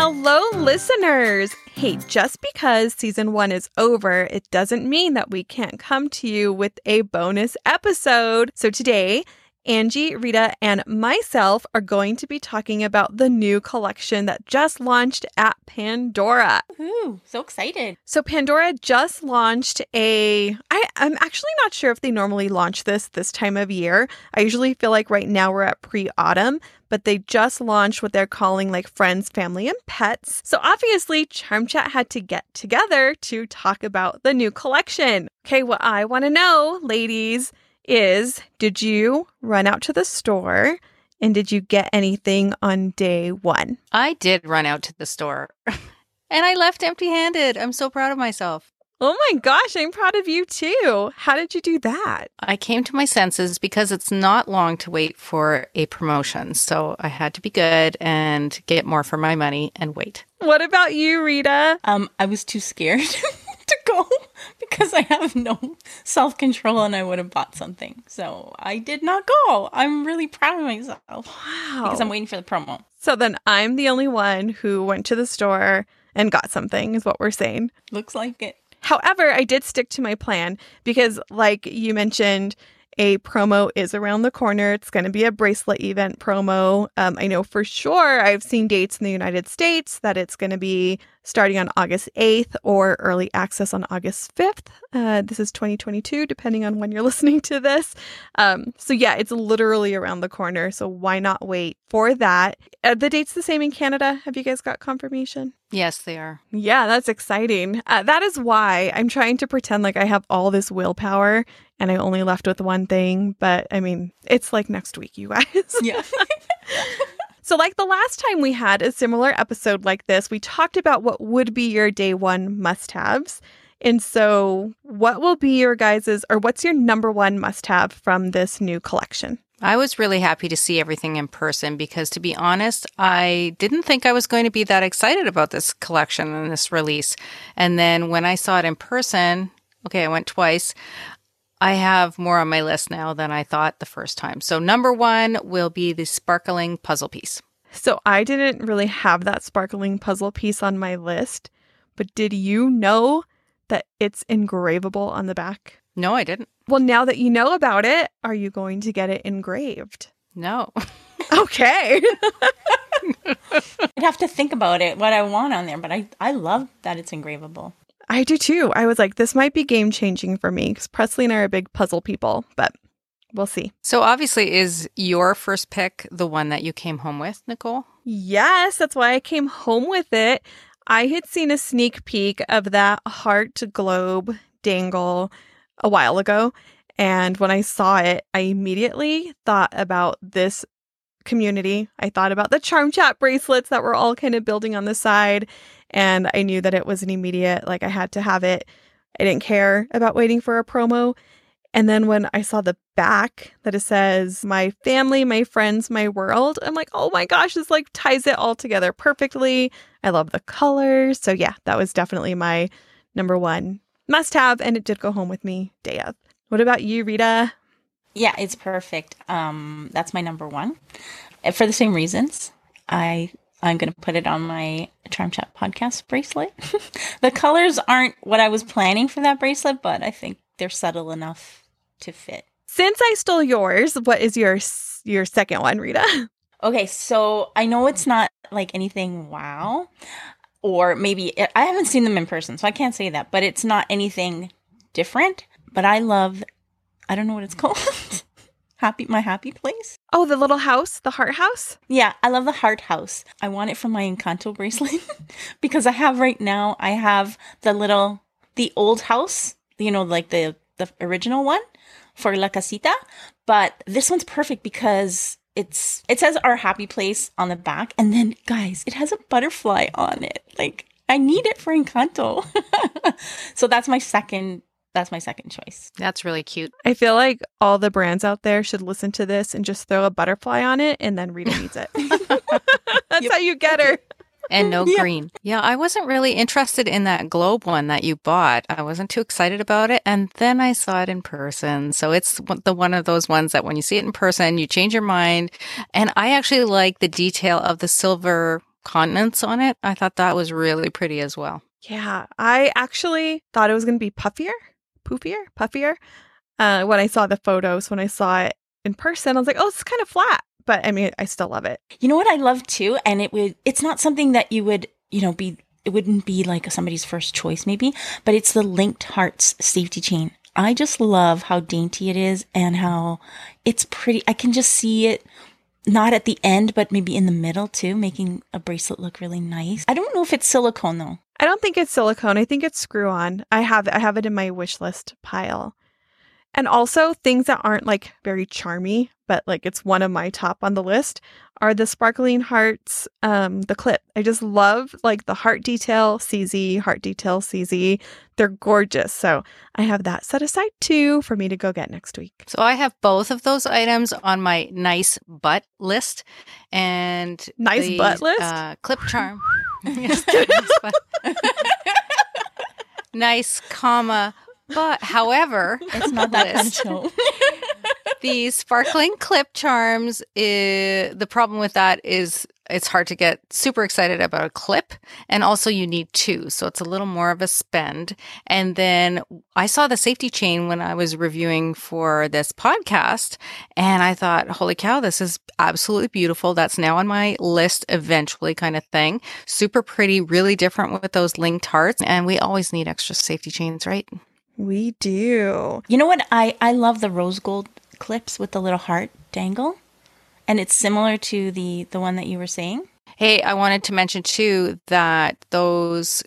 Hello, listeners! Hey, just because season 1 is over, it doesn't mean that we can't come to you with a bonus episode. So today, Angie, Rita, and myself are going to be talking about the new collection that just launched at Pandora. Ooh, so excited. So Pandora just launched I'm actually not sure if they normally launch this time of year. I usually feel like right now we're at pre-autumn, but they just launched what they're calling like Friends, Family, and Pets. So obviously Charm Chat had to get together to talk about the new collection. Okay, what I want to know, ladies, is did you run out to the store and did you get anything on day 1? I did run out to the store and I left empty-handed. I'm so proud of myself. Oh my gosh, I'm proud of you too. How did you do that? I came to my senses because it's not long to wait for a promotion. So I had to be good and get more for my money and wait. What about you, Rita? I was too scared to go because I have no self-control and I would have bought something. So I did not go. I'm really proud of myself. Wow. Because I'm waiting for the promo. So then I'm the only one who went to the store and got something, is what we're saying. Looks like it. However, I did stick to my plan because, like you mentioned, a promo is around the corner. It's going to be a bracelet event promo. I know for sure I've seen dates in the United States that it's going to be starting on August 8th or early access on August 5th. This is 2022, depending on when you're listening to this. So yeah, it's literally around the corner. So why not wait for that? The date's the same in Canada. Have you guys got confirmation? Yes, they are. Yeah, that's exciting. That is why I'm trying to pretend like I have all this willpower and I only left with one thing. But I mean, it's like next week, you guys. Yeah. So like the last time we had a similar episode like this, we talked about what would be your day 1 must-haves. And so what will be your guys's, or what's your number 1 must-have from this new collection? I was really happy to see everything in person because, to be honest, I didn't think I was going to be that excited about this collection and this release. And then when I saw it in person, okay, I went twice. I have more on my list now than I thought the first time. So number 1 will be the sparkling puzzle piece. So I didn't really have that sparkling puzzle piece on my list, but did you know that it's engravable on the back? No, I didn't. Well, now that you know about it, are you going to get it engraved? No. Okay. I'd have to think about it, what I want on there, but I love that it's engravable. I do too. I was like, this might be game changing for me because Presley and I are big puzzle people, but we'll see. So obviously, is your first pick the one that you came home with, Nicole? Yes, that's why I came home with it. I had seen a sneak peek of that heart globe dangle a while ago. And when I saw it, I immediately thought about this community. I thought about the Charm Chat bracelets that were all kind of building on the side. And I knew that it was an immediate, like I had to have it. I didn't care about waiting for a promo. And then when I saw the back that it says, my family, my friends, my world, I'm like, oh my gosh, this like ties it all together perfectly. I love the colors. So yeah, that was definitely my number 1 must have. And it did go home with me day of. What about you, Rita? Yeah, it's perfect. That's my number 1. For the same reasons. I'm going to put it on my Charm Chat podcast bracelet. The colors aren't what I was planning for that bracelet, but I think they're subtle enough to fit. Since I stole yours, what is your second one, Rita? Okay, so I know it's not like anything wow, or maybe I haven't seen them in person, so I can't say that, but it's not anything different. But I don't know what it's called. My happy place. Oh, the little house, the heart house? Yeah, I love the heart house. I want it for my Encanto bracelet because I have the old house, like the original one for La Casita. But this one's perfect because it says our happy place on the back. And then, guys, it has a butterfly on it. Like, I need it for Encanto. So that's my second choice. That's really cute. I feel like all the brands out there should listen to this and just throw a butterfly on it, and then Rita needs it. That's how you get her. And no green. Yeah, I wasn't really interested in that globe one that you bought. I wasn't too excited about it. And then I saw it in person. So it's one of those ones that when you see it in person, you change your mind. And I actually like the detail of the silver continents on it. I thought that was really pretty as well. Yeah, I actually thought it was going to be puffier. When I saw the photos, when I saw it in person, I was like, oh, it's kind of flat. But I mean, I still love it. You know what I love too? And it's not something that you would, it wouldn't be like somebody's first choice maybe, but it's the Linked Hearts safety chain. I just love how dainty it is and how it's pretty. I can just see it not at the end, but maybe in the middle too, making a bracelet look really nice. I don't know if it's silicone though. I don't think it's silicone. I think it's screw on. I have it in my wish list pile. And also things that aren't like very charmy, but like it's one of my top on the list are the Sparkling Hearts, the clip. I just love like the heart detail CZ. They're gorgeous. So I have that set aside too for me to go get next week. So I have both of those items on my nice butt list. And butt list? Clip charm. Yes, nice, comma, but however, it's not that kind of show. The sparkling clip charms, the problem with that is it's hard to get super excited about a clip, and also you need two, so it's a little more of a spend. And then I saw the safety chain when I was reviewing for this podcast, and I thought, holy cow, this is absolutely beautiful. That's now on my list eventually kind of thing. Super pretty, really different with those linked hearts, and we always need extra safety chains, right? We do. You know what? I love the rose gold clips with the little heart dangle. And it's similar to the one that you were saying. Hey, I wanted to mention too that those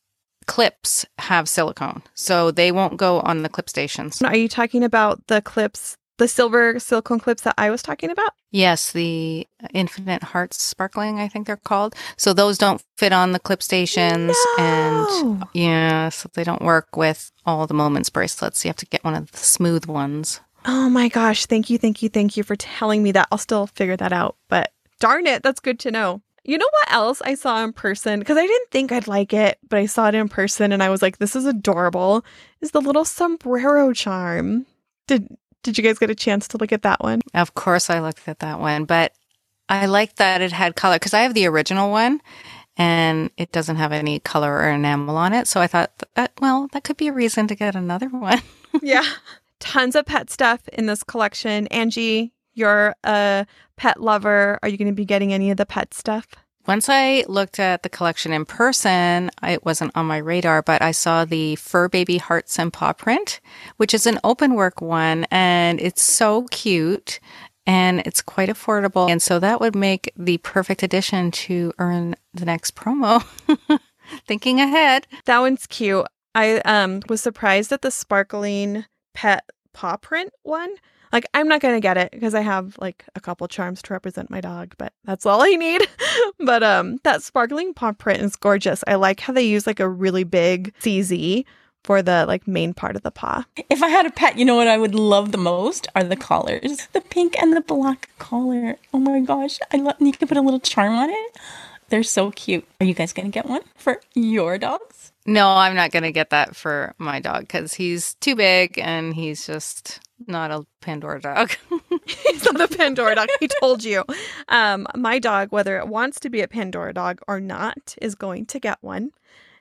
clips have silicone, so they won't go on the clip stations. Are you talking about the clips, the silver silicone clips that I was talking about? Yes, the Infinite Hearts Sparkling, I think they're called. So those don't fit on the clip stations. No! And so they don't work with all the Moments bracelets. You have to get one of the smooth ones. Oh my gosh. Thank you for telling me that. I'll still figure that out. But darn it, that's good to know. You know what else I saw in person? Because I didn't think I'd like it, but I saw it in person and I was like, this is adorable. Is the little sombrero charm. Did you guys get a chance to look at that one? Of course I looked at that one, but I like that it had color because I have the original one and it doesn't have any color or enamel on it. So I thought, that could be a reason to get another one. Yeah. Tons of pet stuff in this collection. Angie, you're a pet lover. Are you going to be getting any of the pet stuff? Once I looked at the collection in person, it wasn't on my radar, but I saw the Fur Baby Hearts and Paw Print, which is an open work one, and it's so cute, and it's quite affordable. And so that would make the perfect addition to earn the next promo. Thinking ahead. That one's cute. I was surprised at the sparkling pet paw print one. Like, I'm not going to get it because I have like a couple charms to represent my dog, but that's all I need. But that sparkling paw print is gorgeous. I like how they use like a really big CZ for the like main part of the paw. If I had a pet, you know what I would love the most are the collars. The pink and the black collar. Oh my gosh. You can put a little charm on it. They're so cute. Are you guys going to get one for your dogs? No, I'm not going to get that for my dog because he's too big and he's just not a Pandora dog. He's not a Pandora dog. He told you. My dog, whether it wants to be a Pandora dog or not, is going to get one.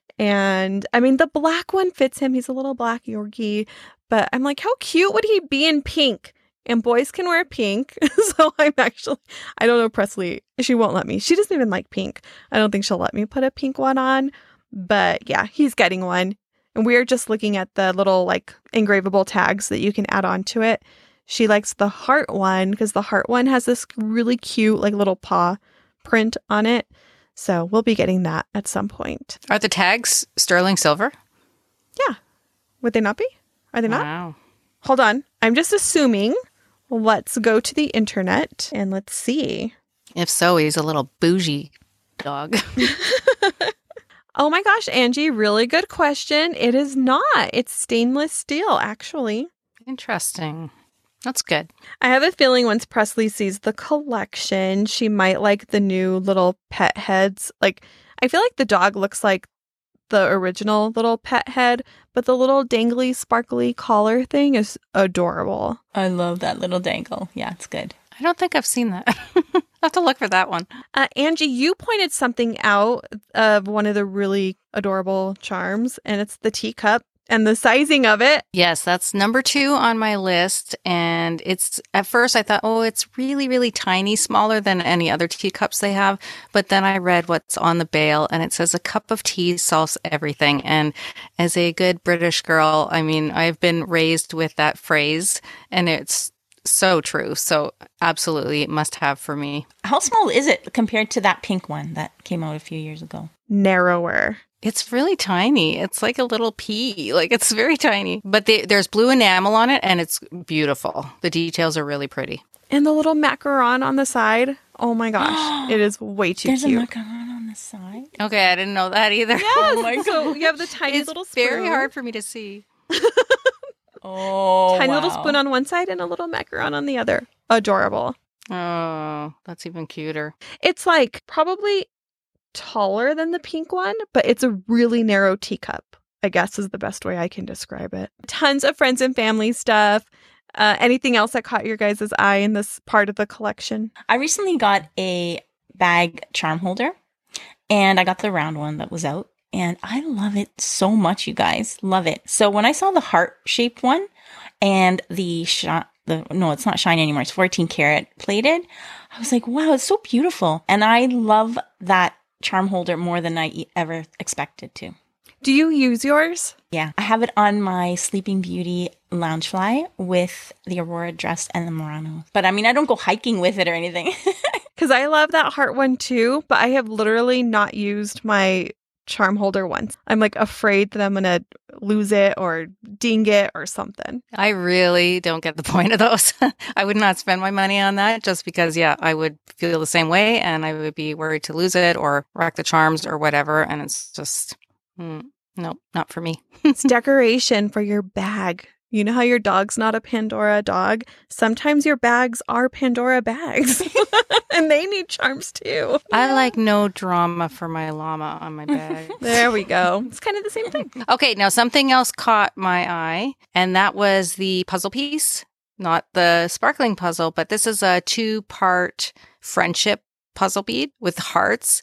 And I mean, the black one fits him. He's a little black Yorkie. But I'm like, how cute would he be in pink? And boys can wear pink. So I don't know, Presley, she won't let me. She doesn't even like pink. I don't think she'll let me put a pink one on. But yeah, he's getting one. And we're just looking at the little like engravable tags that you can add on to it. She likes the heart one because the heart one has this really cute like little paw print on it. So we'll be getting that at some point. Are the tags sterling silver? Yeah. Would they not be? Are they not? Wow. Hold on. I'm just assuming. Let's go to the internet and let's see. If so, he's a little bougie dog. Oh my gosh, Angie, really good question. It is not. It's stainless steel, actually. Interesting. That's good. I have a feeling once Presley sees the collection, she might like the new little pet heads. Like, I feel like the dog looks like the original little pet head, but the little dangly, sparkly collar thing is adorable. I love that little dangle. Yeah, it's good. I don't think I've seen that. have to look for that one. Angie, you pointed something out of one of the really adorable charms, and it's the teacup and the sizing of it. Yes, that's number 2 on my list. And it's, at first I thought, oh, it's really, really tiny, smaller than any other teacups they have. But then I read what's on the bail and it says a cup of tea solves everything. And as a good British girl, I mean, I've been raised with that phrase and it's so true. So absolutely must have for me. How small is it compared to that pink one that came out a few years ago? Narrower. It's really tiny. It's like a little pea. Like it's very tiny. But there's blue enamel on it and it's beautiful. The details are really pretty. And the little macaron on the side. Oh my gosh. It is way too There's cute. a macaron on the side? Okay, I didn't know that either. Oh my God. So you have the tiny It's little spoon. very hard for me to see. Oh, Tiny wow. little spoon on one side and a little macaron on the other. Adorable. Oh, that's even cuter. It's like probably taller than the pink one, but it's a really narrow teacup, I guess is the best way I can describe it. Tons of friends and family stuff. Anything else that caught your guys' eye in this part of the collection? I recently got a bag charm holder and I got the round one that was out and I love it so much, you guys. Love it. So when I saw the heart-shaped one and no, it's not shiny anymore. It's 14 karat plated. I was like, wow, it's so beautiful. And I love that charm holder more than I ever expected to. Do you use yours? Yeah, I have it on my Sleeping Beauty Loungefly with the Aurora dress and the Murano. But I mean, I don't go hiking with it or anything. Because I love that heart one too, but I have literally not used my charm holder once. I'm like afraid that I'm going to lose it or ding it or something. I really don't get the point of those. I would not spend my money on that just because, yeah, I would feel the same way and I would be worried to lose it or wreck the charms or whatever. And it's just, nope, not for me. It's decoration for your bag. You know how your dog's not a Pandora dog? Sometimes your bags are Pandora bags. And they need charms too. I like no drama for my llama on my bag. There we go. It's kind of the same thing. Okay, now something else caught my eye, and that was the puzzle piece. Not the sparkling puzzle, but this is a 2-part friendship puzzle bead with hearts.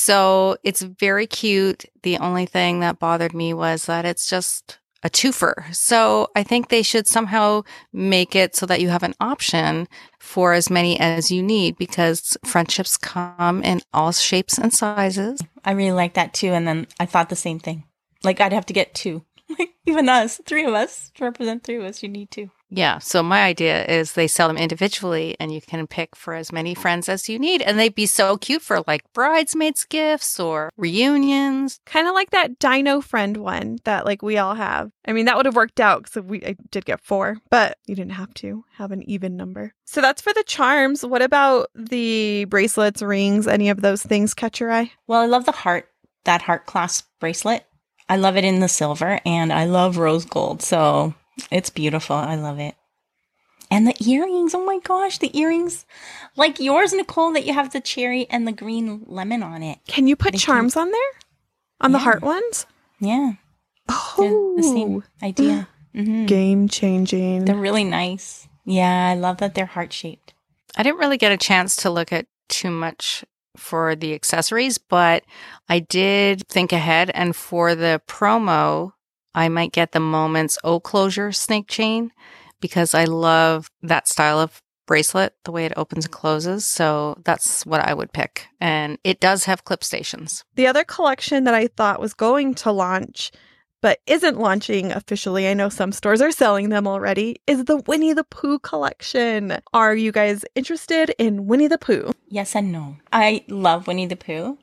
So it's very cute. The only thing that bothered me was that it's just a twofer. So I think they should somehow make it so that you have an option for as many as you need because friendships come in all shapes and sizes. I really like that too. And then I thought the same thing. Like I'd have to get 2. Like even us, 3 of us, to represent 3 of us, you need 2. Yeah. So my idea is they sell them individually and you can pick for as many friends as you need. And they'd be so cute for like bridesmaids gifts or reunions. Kind of like that dino friend one that like we all have. I mean, that would have worked out because I did get 4, but you didn't have to have an even number. So that's for the charms. What about the bracelets, rings, any of those things catch your eye? Well, I love that heart clasp bracelet. I love it in the silver and I love rose gold. So it's beautiful. I love it. And the earrings. Oh my gosh, the earrings. Like yours, Nicole, that you have the cherry and the green lemon on it. Can you put charms on there? On the heart ones? Yeah. Oh. The same idea. Mm-hmm. Game changing. They're really nice. Yeah, I love that they're heart-shaped. I didn't really get a chance to look at too much for the accessories, but I did think ahead. And for the promo, I might get the Moments O Closure snake chain because I love that style of bracelet, the way it opens and closes. So that's what I would pick. And it does have clip stations. The other collection that I thought was going to launch, but isn't launching officially, I know some stores are selling them already, is the Winnie the Pooh collection. Are you guys interested in Winnie the Pooh? Yes and no. I love Winnie the Pooh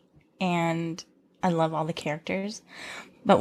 and I love all the characters. But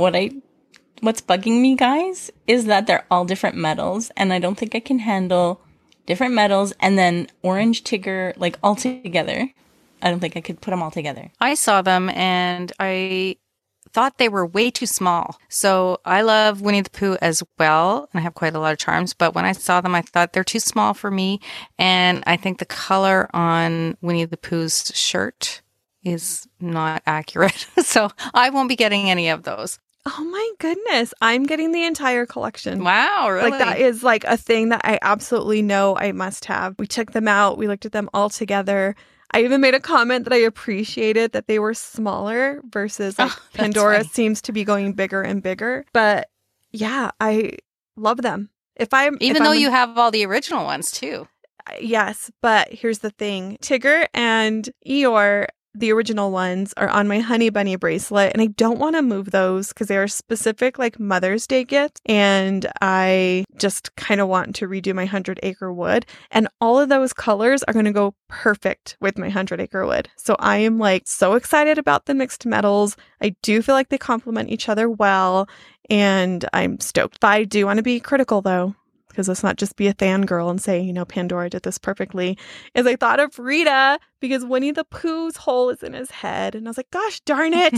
what's bugging me, guys, is that they're all different metals and I don't think I can handle different metals and then orange Tigger like all together. I don't think I could put them all together. I saw them and I thought they were way too small. So I love Winnie the Pooh as well. And I have quite a lot of charms. But when I saw them, I thought they're too small for me. And I think the color on Winnie the Pooh's shirt is not accurate. So I won't be getting any of those. Oh my goodness. I'm getting the entire collection. Wow, really? Like that is like a thing that I absolutely know I must have. We took them out. We looked at them all together. I even made a comment that I appreciated that they were smaller versus like Pandora seems to be going bigger and bigger. But yeah, I love them. Even though you have all the original ones too. Yes, but here's the thing. Tigger and Eeyore, the original ones, are on my Honey Bunny bracelet, and I don't want to move those because they are specific like Mother's Day gifts, and I just kind of want to redo my 100 Acre Wood, and all of those colors are going to go perfect with my 100 Acre Wood. So I am like so excited about the mixed metals. I do feel like they complement each other well, and I'm stoked. But I do want to be critical though, because let's not just be a fangirl and say, you know, Pandora did this perfectly, is I thought of Rita because Winnie the Pooh's hole is in his head. And I was like, gosh darn it.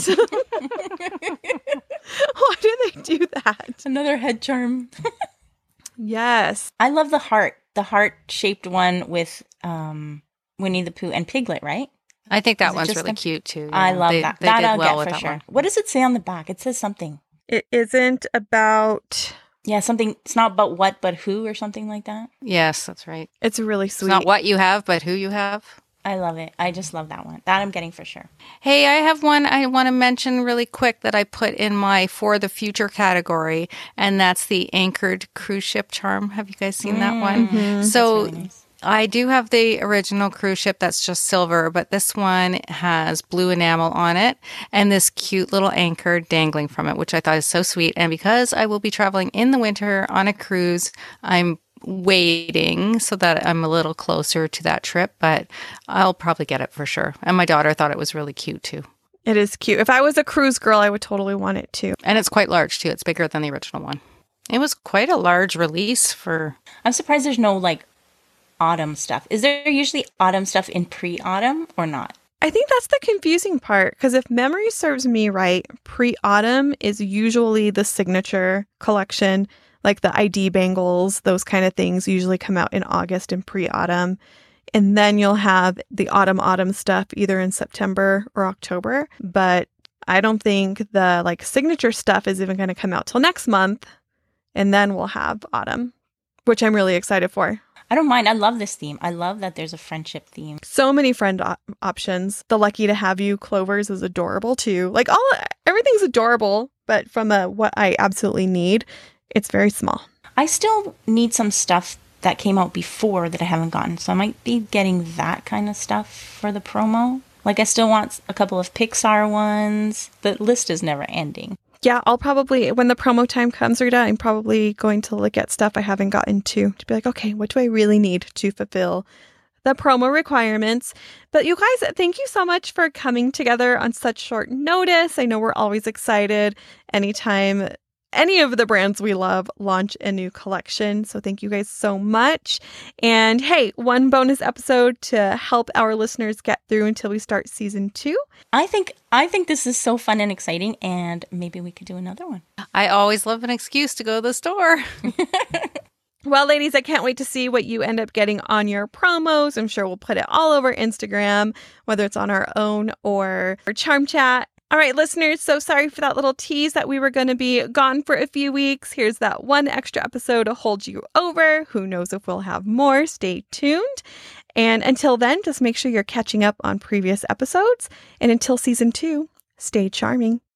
Why do they do that? Another head charm. Yes. I love the heart-shaped one with Winnie the Pooh and Piglet, right? I think that one's really cute too. Yeah. I love that. They that did I'll well get with for that sure. one. What does it say on the back? It says something. It isn't about... Yeah, something. It's not about what, but who, or something like that. Yes, that's right. It's really sweet. It's not what you have, but who you have. I love it. I just love that one. That I'm getting for sure. Hey, I have one I want to mention really quick that I put in my For the Future category, and that's the anchored cruise ship charm. Have you guys seen that one? Mm-hmm. So That's really nice. I do have the original cruise ship that's just silver, but this one has blue enamel on it and this cute little anchor dangling from it, which I thought is so sweet. And because I will be traveling in the winter on a cruise, I'm waiting so that I'm a little closer to that trip, but I'll probably get it for sure. And my daughter thought it was really cute too. It is cute. If I was a cruise girl, I would totally want it too. And it's quite large too. It's bigger than the original one. It was quite a large release for... I'm surprised there's no like autumn stuff. Is there usually autumn stuff in pre-autumn or not? I think that's the confusing part, because if memory serves me right, pre-autumn is usually the signature collection, like the ID bangles, those kind of things usually come out in August in pre-autumn. And then you'll have the autumn stuff either in September or October. But I don't think the like signature stuff is even going to come out till next month. And then we'll have autumn, which I'm really excited for. I don't mind. I love this theme. I love that there's a friendship theme. So many friend options. The Lucky to Have You Clovers is adorable too. Like everything's adorable, but from what I absolutely need, it's very small. I still need some stuff that came out before that I haven't gotten. So I might be getting that kind of stuff for the promo. Like I still want a couple of Pixar ones. The list is never ending. Yeah, I'll probably, when the promo time comes, Rita, I'm probably going to look at stuff I haven't gotten to be like, okay, what do I really need to fulfill the promo requirements? But you guys, thank you so much for coming together on such short notice. I know we're always excited anytime any of the brands we love launch a new collection. So thank you guys so much. And hey, one bonus episode to help our listeners get through until we start season 2. I think this is so fun and exciting, and maybe we could do another one. I always love an excuse to go to the store. Well, ladies, I can't wait to see what you end up getting on your promos. I'm sure we'll put it all over Instagram, whether it's on our own or Charm Chat. All right, listeners, so sorry for that little tease that we were going to be gone for a few weeks. Here's that one extra episode to hold you over. Who knows if we'll have more? Stay tuned. And until then, just make sure you're catching up on previous episodes. And until season 2, stay charming.